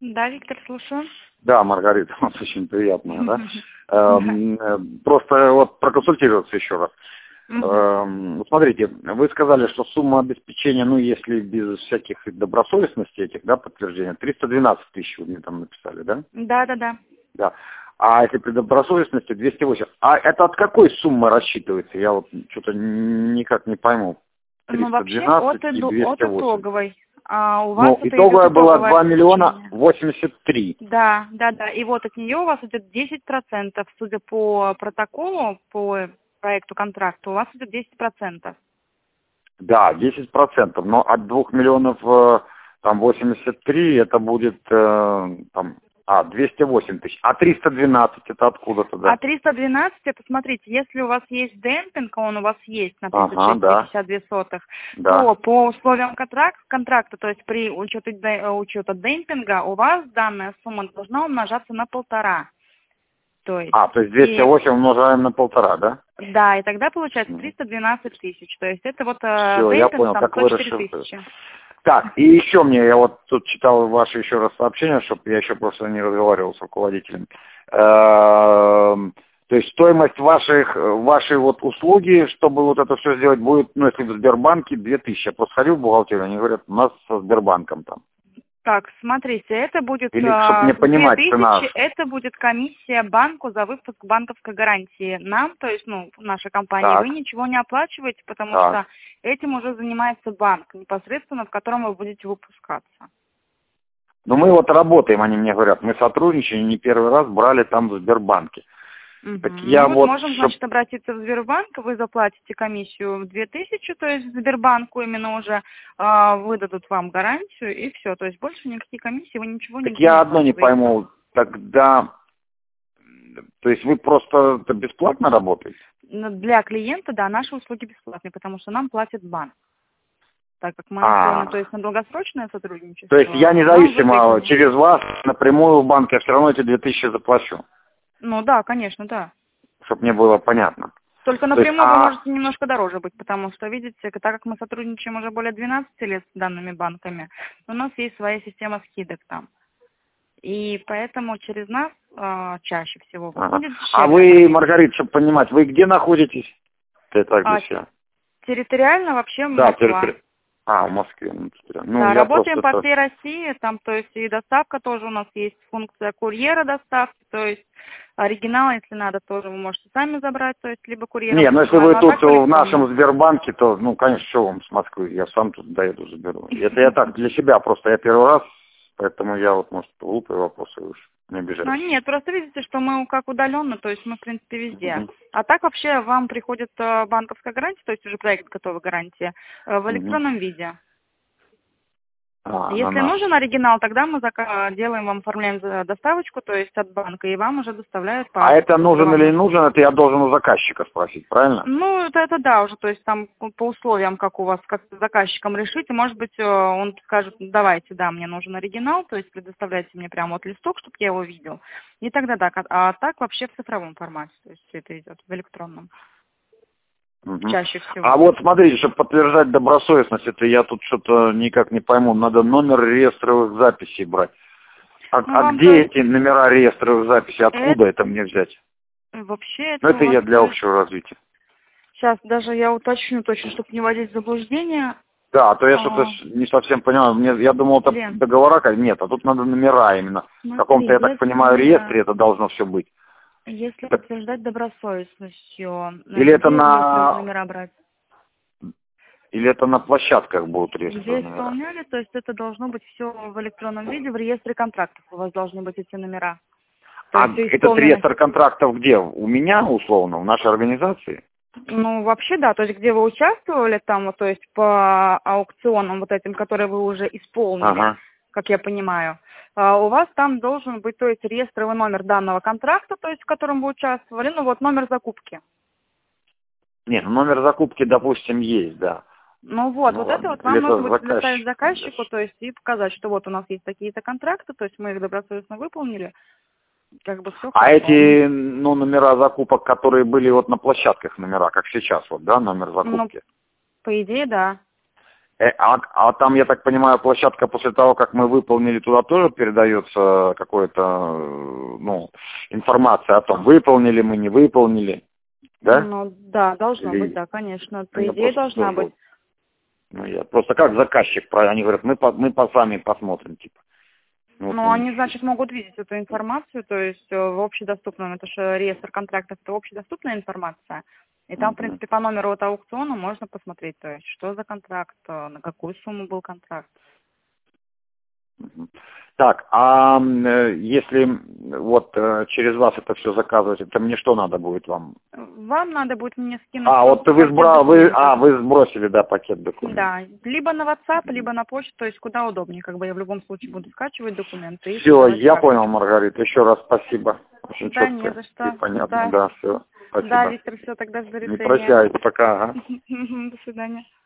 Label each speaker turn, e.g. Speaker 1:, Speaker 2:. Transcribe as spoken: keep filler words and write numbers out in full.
Speaker 1: Да, Виктор, слушаю.
Speaker 2: Да, Маргарита, у нас очень приятно, да? Просто вот проконсультироваться еще раз. Смотрите, вы сказали, что сумма обеспечения, ну, если без всяких добросовестностей этих, да, подтверждения, триста двенадцать тысяч вы мне там написали, да?
Speaker 1: Да, да, да.
Speaker 2: Да. А если при добросовестности двести восемь. А это от какой суммы рассчитывается? Я вот что-то никак не пойму.
Speaker 1: Ну, вообще от,
Speaker 2: и
Speaker 1: иду, от
Speaker 2: двести восемь.
Speaker 1: итоговой. А у вас
Speaker 2: Ну,
Speaker 1: это
Speaker 2: итоговая
Speaker 1: идет
Speaker 2: была
Speaker 1: итоговое
Speaker 2: два миллиона
Speaker 1: обеспечение.
Speaker 2: восемьдесят три.
Speaker 1: Да, да, да. И вот от нее у вас идет десять процентов. Судя по протоколу, по проекту контракта, у вас идет десять процентов.
Speaker 2: Да, десять процентов. Но от двух миллионов э, там восемьдесят три это будет э, там, а, двести восемь тысяч. А триста двенадцать это откуда тогда?
Speaker 1: А триста двенадцать, это, смотрите, если у вас есть демпинг, а он у вас есть на тридцать
Speaker 2: Ага,
Speaker 1: шесть
Speaker 2: да.
Speaker 1: пятьдесят две сотых,
Speaker 2: Да.
Speaker 1: то по условиям контракт, контракта, то есть при учете, де- учета демпинга, у вас данная сумма должна умножаться на полтора. То есть,
Speaker 2: А, то есть двести восемь
Speaker 1: и,
Speaker 2: умножаем на полтора, да?
Speaker 1: да, и тогда получается триста двенадцать тысяч. То есть это вот э,
Speaker 2: Все, я
Speaker 1: демпинг
Speaker 2: понял,
Speaker 1: там
Speaker 2: как
Speaker 1: сто
Speaker 2: вы
Speaker 1: четыре
Speaker 2: решили.
Speaker 1: тысячи.
Speaker 2: Так, и еще мне, я вот тут читал ваше еще раз сообщение, чтобы я еще просто не разговаривал с руководителем. Эм, То есть стоимость ваших, вашей вот услуги, чтобы вот это все сделать, будет, ну, если в Сбербанке, две тысячи. Я просто ходил в бухгалтерию, они говорят, у нас со Сбербанком там.
Speaker 1: Так, смотрите, это будет
Speaker 2: Или, чтобы мне понимать,
Speaker 1: две
Speaker 2: цена.
Speaker 1: тысячи, это будет комиссия банку за выпуск банковской гарантии. Нам, то есть, ну, наша компания,
Speaker 2: Так.
Speaker 1: вы ничего не оплачиваете, потому
Speaker 2: Так.
Speaker 1: что этим уже занимается банк, непосредственно в котором вы будете выпускаться.
Speaker 2: Но мы вот работаем, они мне говорят, мы сотрудничаем, не первый раз брали там в Сбербанке.
Speaker 1: Угу.
Speaker 2: Так я
Speaker 1: ну,
Speaker 2: вот,
Speaker 1: можем,
Speaker 2: чтоб...
Speaker 1: значит, обратиться в Сбербанк, вы заплатите комиссию две тысячи, то есть Сбербанку именно уже э, выдадут вам гарантию, и все. То есть больше никакие комиссии, вы ничего
Speaker 2: Так
Speaker 1: нигде
Speaker 2: я
Speaker 1: не
Speaker 2: одно не
Speaker 1: оплачиваете.
Speaker 2: пойму, тогда, то есть вы просто бесплатно работаете?
Speaker 1: Но для клиента, да, наши услуги бесплатные, потому что нам платит банк. Так как мы
Speaker 2: А.
Speaker 1: настроены, то есть на долгосрочное сотрудничество.
Speaker 2: То есть я
Speaker 1: нам
Speaker 2: независимо
Speaker 1: выгоднее.
Speaker 2: через вас напрямую в банк, я все равно эти две тысячи заплачу,
Speaker 1: Ну да, конечно, да.
Speaker 2: чтобы мне было понятно.
Speaker 1: Только
Speaker 2: То есть,
Speaker 1: напрямую вы
Speaker 2: а...
Speaker 1: можете немножко дороже быть, потому что, видите, так как мы сотрудничаем уже более двенадцати лет с данными банками, у нас есть своя система скидок там. И поэтому через нас э, чаще всего выходит
Speaker 2: Ага.
Speaker 1: дешевле.
Speaker 2: А вы, Маргарита, чтобы понимать, вы где находитесь? Ты так для
Speaker 1: А,
Speaker 2: себя.
Speaker 1: территориально вообще
Speaker 2: Да,
Speaker 1: Москва.
Speaker 2: территориально. А, в Москве. Ну, ну,
Speaker 1: Да,
Speaker 2: я
Speaker 1: работаем
Speaker 2: просто...
Speaker 1: по всей России, там, то есть и доставка тоже у нас есть, функция курьера доставки, то есть оригинал, если надо, тоже вы можете сами забрать, то есть либо курьером.
Speaker 2: Не, ну если вы
Speaker 1: а
Speaker 2: тут
Speaker 1: так
Speaker 2: в нашем Сбербанке, то, ну, конечно, что вам с Москвы, я сам тут доеду, заберу. Это я так, для себя просто, я первый раз, поэтому я вот, может, глупые вопросы уж не обижаюсь.
Speaker 1: Ну, нет, просто видите, что мы как удаленно, то есть мы, в принципе, везде.
Speaker 2: Угу.
Speaker 1: А так вообще вам приходит э, банковская гарантия, то есть уже проект готовой гарантии, э, в электронном угу. виде.
Speaker 2: А,
Speaker 1: Если нужен оригинал, тогда мы зака- делаем вам, оформляем доставочку, то есть от банка, и вам уже доставляют по...
Speaker 2: А это нужен или не нужен, это я должен у заказчика спросить, правильно?
Speaker 1: Ну, это, это да, уже, то есть там по условиям, как у вас, как с заказчиком решите, может быть, он скажет, давайте, да, мне нужен оригинал, то есть предоставляйте мне прямо вот листок, чтобы я его видел, и тогда да, а так вообще в цифровом формате, то есть все это идет в электронном.
Speaker 2: Угу.
Speaker 1: Чаще всего.
Speaker 2: А вот смотрите, чтобы подтверждать добросовестность, это я тут что-то никак не пойму, надо номер реестровых записей брать. А, ну, а где то... эти номера реестровых записей, откуда это, это мне взять?
Speaker 1: Вообще это...
Speaker 2: Ну, это я для общего развития.
Speaker 1: Сейчас даже я уточню точно, чтобы не вводить в заблуждение.
Speaker 2: Да, а то я
Speaker 1: а...
Speaker 2: что-то не совсем понял. Мне, я думал, это Лен. договора, нет, а тут надо номера именно. Смотри, в каком-то, я так понимаю, реестре это должно все быть.
Speaker 1: Если подтверждать добросовестностью,
Speaker 2: или это на
Speaker 1: номера брать?
Speaker 2: Или это на площадках будут реестровые
Speaker 1: Здесь
Speaker 2: номера?
Speaker 1: исполняли, то есть это должно быть все в электронном виде, в реестре контрактов у вас должны быть эти номера.
Speaker 2: То а этот исполнены... реестр контрактов где? У меня, условно, в нашей организации?
Speaker 1: Ну, вообще, да, то есть где вы участвовали там, вот, то есть по аукционам вот этим, которые вы уже исполнили, ага. как я понимаю, у вас там должен быть, то есть реестровый номер данного контракта, то есть в котором вы участвовали, ну вот номер закупки.
Speaker 2: Нет, номер закупки, допустим, есть, да.
Speaker 1: Ну вот, ну, вот ладно. это вот вам
Speaker 2: Или
Speaker 1: нужно будет
Speaker 2: заказчик,
Speaker 1: предоставить заказчику, то есть и показать, что вот у нас есть такие-то контракты, то есть мы их добросовестно выполнили, как бы все.
Speaker 2: А
Speaker 1: хорошо.
Speaker 2: эти, ну, номера закупок, которые были вот на площадках номера, как сейчас, вот, да, номер закупки?
Speaker 1: Ну, по идее, да.
Speaker 2: Э, а, а там, я так понимаю, площадка после того, как мы выполнили, туда тоже передается какая-то, э, ну, информация о том, выполнили мы, не выполнили, да?
Speaker 1: Ну, да, должно
Speaker 2: Или...
Speaker 1: быть, да, конечно.
Speaker 2: Ну,
Speaker 1: По
Speaker 2: я
Speaker 1: идее,
Speaker 2: просто
Speaker 1: должна
Speaker 2: тоже
Speaker 1: быть.
Speaker 2: вот, ну, я просто как заказчик, про- они говорят, мы, по, мы по сами посмотрим, типа. Ну, вот
Speaker 1: Ну,
Speaker 2: они-
Speaker 1: они, значит, могут видеть эту информацию, то есть э, в общедоступном, это же реестр контрактов, это общедоступная информация. И там, в
Speaker 2: Мгм.
Speaker 1: принципе, по номеру от аукциона можно посмотреть, то есть, что за контракт, э, на какую сумму был контракт.
Speaker 2: Мгм. Так, а м, э, если м, вот э, через вас это все заказывать, это мне что надо будет вам?
Speaker 1: Вам надо будет мне скинуть
Speaker 2: А, вот
Speaker 1: просто
Speaker 2: вы
Speaker 1: пакет
Speaker 2: сбра... вы,
Speaker 1: документов.
Speaker 2: а, вы сбросили, да, пакет документов.
Speaker 1: Да, либо на WhatsApp, либо на почту, то есть куда удобнее. Как бы я в любом случае буду скачивать документы и
Speaker 2: Все,
Speaker 1: создавать
Speaker 2: я понял,
Speaker 1: карточку.
Speaker 2: Маргарита. Еще раз спасибо. Очень
Speaker 1: Да, не
Speaker 2: четко
Speaker 1: за
Speaker 2: и
Speaker 1: что.
Speaker 2: понятно,
Speaker 1: Да,
Speaker 2: да, все.
Speaker 1: да,
Speaker 2: Спасибо.
Speaker 1: Виктор, все, тогда до
Speaker 2: Не
Speaker 1: решения.
Speaker 2: прощаюсь, пока. Ага.
Speaker 1: До свидания.